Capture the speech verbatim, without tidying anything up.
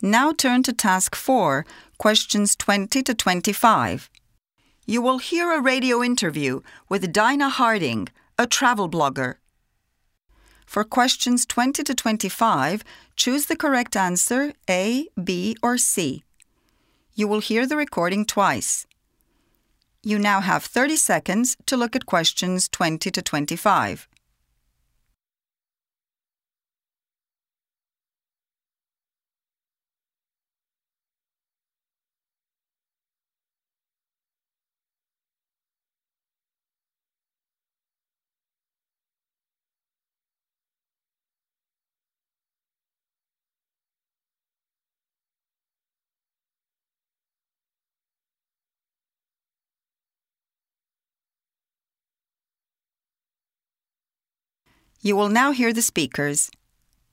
Now turn to Task four, questions twenty to twenty-five. You will hear a radio interview with Dinah Harding, a travel blogger. For questions twenty to twenty-five, choose the correct answer A, B, or C. You will hear the recording twice. You now have thirty seconds to look at questions twenty to twenty-five. You will now hear the speakers.